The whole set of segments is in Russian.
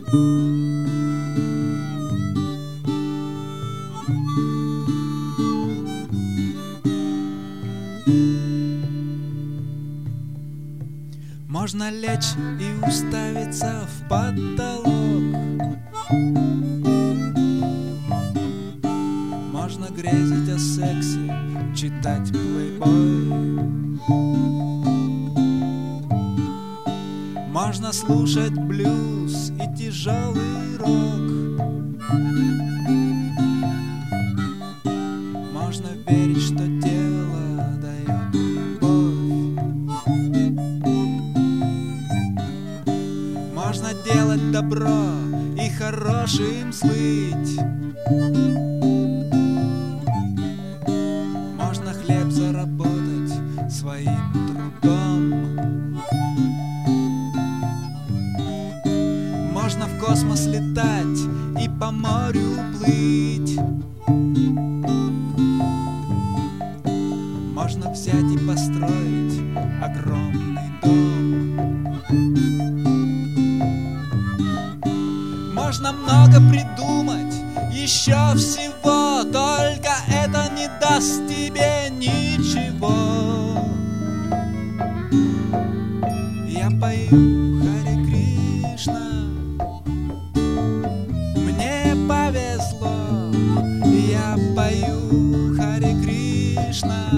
Можно лечь и уставиться в потолок, можно грезить о сексе, читать плейбой, можно слушать блюз и тяжелый рок, можно верить, что тело дает любовь, можно делать добро и хорошим слыть, можно хлеб заработать своим трудом, можно в космос летать и по морю плыть, можно взять и построить огромный дом, можно много придумать еще всего, только это не даст тебе ничего. Я пою Харе Кришна, мне повезло, я пою Харе Кришна,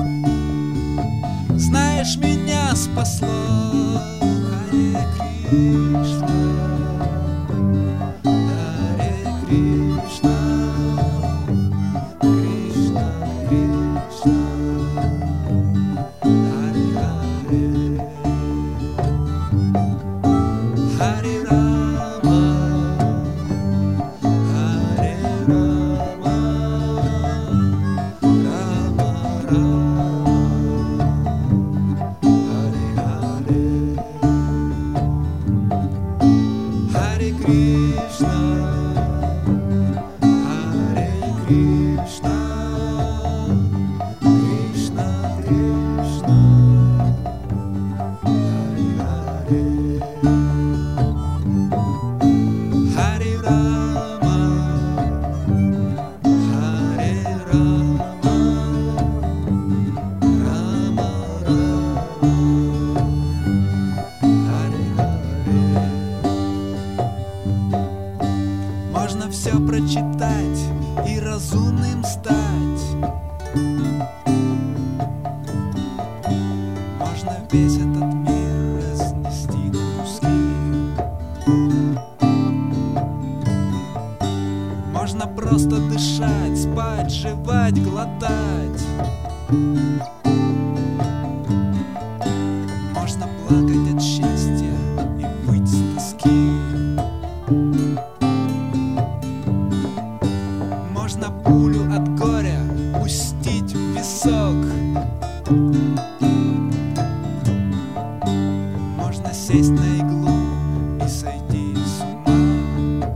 знаешь, меня спасло Харе Кришна. Можно все прочитать и разумным стать, можно весь этот мир разнести на куски, можно просто дышать, спать, жевать, глотать, можно плакать от счастья и выть с тоски, можно пулю от горя пустить в висок, можно сесть на иглу и сойти с ума,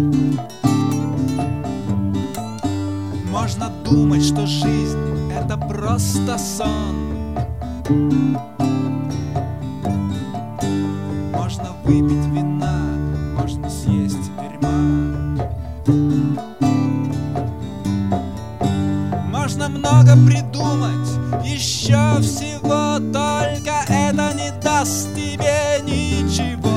можно думать, что жизнь — это просто сон, можно выпить вина, можно съесть дерьма, можно много придумать еще всего, только это не даст тебе ничего.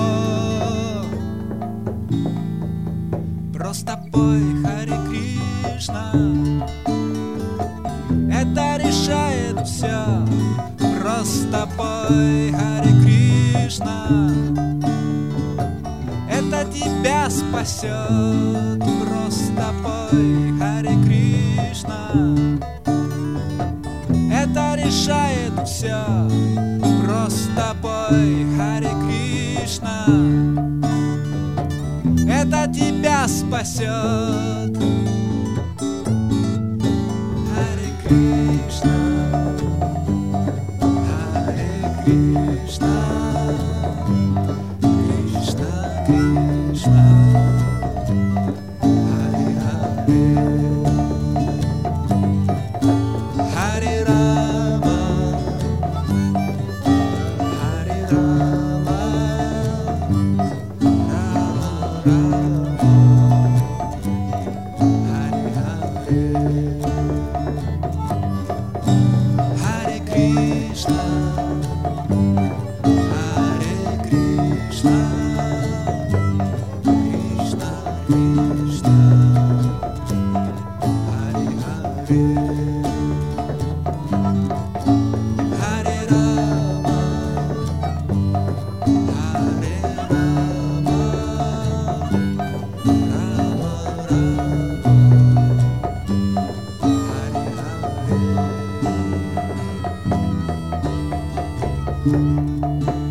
Просто пой Харе Кришна, это решает все. Просто пой Харе Кришна, это тебя спасет. Просто пой Харе Кришна, это решает все. Просто пой Харе Кришна, это тебя спасет. Харе Кришна, Харе Кришна, Кришна Кришна, Харе Харе, Харе Рама, Харе Рама, Рама Hare Krishna, Krishna Krishna, Hare Hare, Hare Rama, Hare Rama, Rama Rama, Hare Hare.